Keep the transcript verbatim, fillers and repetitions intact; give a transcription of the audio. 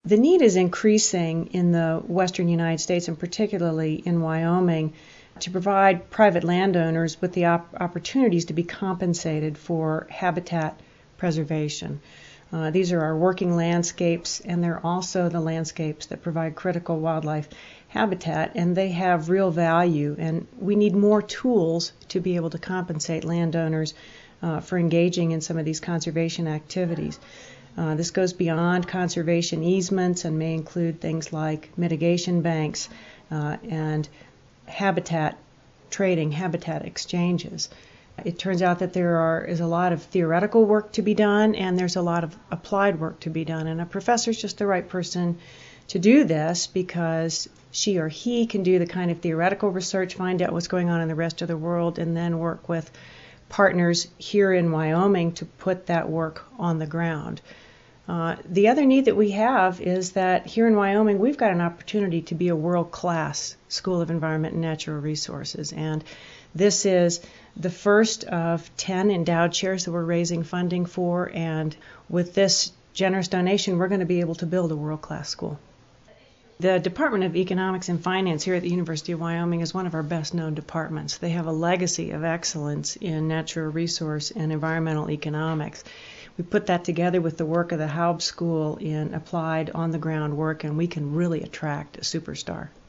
The need is increasing in the western United States, and particularly in Wyoming, to provide private landowners with the op- opportunities to be compensated for habitat preservation. Uh, these are our working landscapes, and they're also the landscapes that provide critical wildlife habitat, and they have real value, and we need more tools to be able to compensate landowners uh, for engaging in some of these conservation activities. Uh, this goes beyond conservation easements and may include things like mitigation banks uh, and habitat trading, habitat exchanges. It turns out that there are, is a lot of theoretical work to be done, and there's a lot of applied work to be done. And a professor is just the right person to do this because she or he can do the kind of theoretical research, find out what's going on in the rest of the world, and then work with partners here in Wyoming to put that work on the ground. Uh, the other need that we have is that here in Wyoming we've got an opportunity to be a world-class School of Environment and Natural Resources, and this is the first of ten endowed chairs that we're raising funding for, and with this generous donation we're going to be able to build a world-class school. The Department of Economics and Finance here at the University of Wyoming is one of our best-known departments. They have a legacy of excellence in natural resource and environmental economics. We put that together with the work of the Haub School in applied on-the-ground work, and we can really attract a superstar.